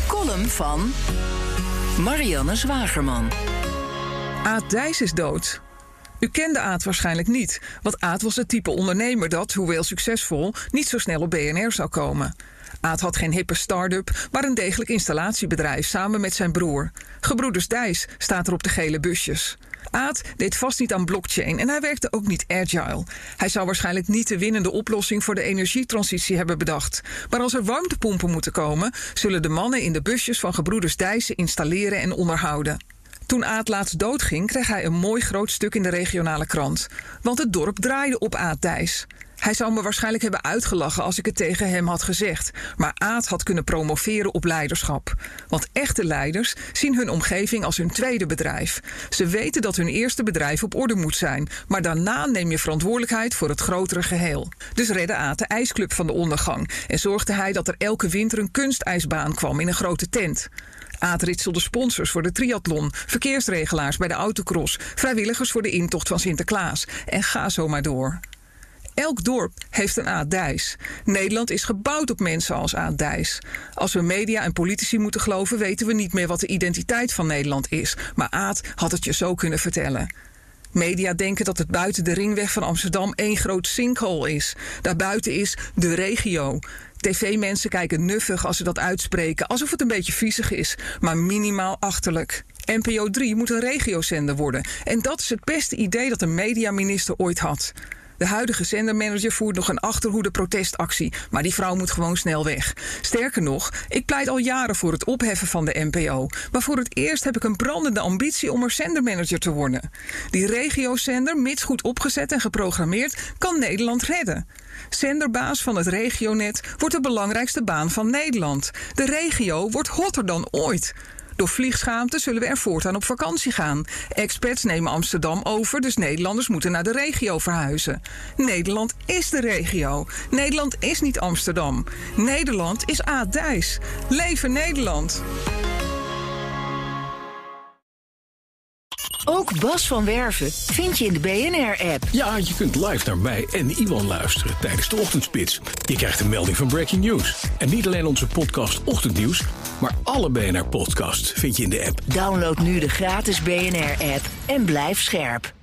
column van Marianne Zwagerman. Aad Dijs is dood. U kende Aad waarschijnlijk niet, want Aad was het type ondernemer dat, hoewel succesvol, niet zo snel op BNR zou komen. Aad had geen hippe start-up, maar een degelijk installatiebedrijf samen met zijn broer. Gebroeders Dijs staat er op de gele busjes. Aad deed vast niet aan blockchain en hij werkte ook niet agile. Hij zou waarschijnlijk niet de winnende oplossing voor de energietransitie hebben bedacht. Maar als er warmtepompen moeten komen, zullen de mannen in de busjes van gebroeders Dijs ze installeren en onderhouden. Toen Aad laatst doodging, kreeg hij een mooi groot stuk in de regionale krant. Want het dorp draaide op Aad Dijs. Hij zou me waarschijnlijk hebben uitgelachen als ik het tegen hem had gezegd. Maar Aad had kunnen promoveren op leiderschap. Want echte leiders zien hun omgeving als hun tweede bedrijf. Ze weten dat hun eerste bedrijf op orde moet zijn. Maar daarna neem je verantwoordelijkheid voor het grotere geheel. Dus redde Aad de ijsclub van de ondergang. En zorgde hij dat er elke winter een kunstijsbaan kwam in een grote tent. Aad ritselde sponsors voor de triathlon, verkeersregelaars bij de autocross, vrijwilligers voor de intocht van Sinterklaas. En ga zo maar door. Elk dorp heeft een Aad Dijs. Nederland is gebouwd op mensen als Aad Dijs. Als we media en politici moeten geloven, weten we niet meer wat de identiteit van Nederland is. Maar Aad had het je zo kunnen vertellen. Media denken dat het buiten de ringweg van Amsterdam één groot sinkhole is. Daarbuiten is de regio. TV-mensen kijken nuffig als ze dat uitspreken, alsof het een beetje viezig is, maar minimaal achterlijk. NPO 3 moet een regiozender worden. En dat is het beste idee dat een mediaminister ooit had. De huidige zendermanager voert nog een achterhoede protestactie, maar die vrouw moet gewoon snel weg. Sterker nog, ik pleit al jaren voor het opheffen van de NPO. Maar voor het eerst heb ik een brandende ambitie om er zendermanager te worden. Die regiozender, mits goed opgezet en geprogrammeerd, kan Nederland redden. Zenderbaas van het regionet wordt de belangrijkste baan van Nederland. De regio wordt hotter dan ooit. Door vliegschaamte zullen we er voortaan op vakantie gaan. Expats nemen Amsterdam over, dus Nederlanders moeten naar de regio verhuizen. Nederland is de regio. Nederland is niet Amsterdam. Nederland is Aad Dijs. Leven Nederland! Ook Bas van Werven vind je in de BNR-app. Ja, je kunt live naar mij en Iwan luisteren tijdens de ochtendspits. Je krijgt een melding van Breaking News. En niet alleen onze podcast Ochtendnieuws, maar alle BNR-podcasts vind je in de app. Download nu de gratis BNR-app en blijf scherp.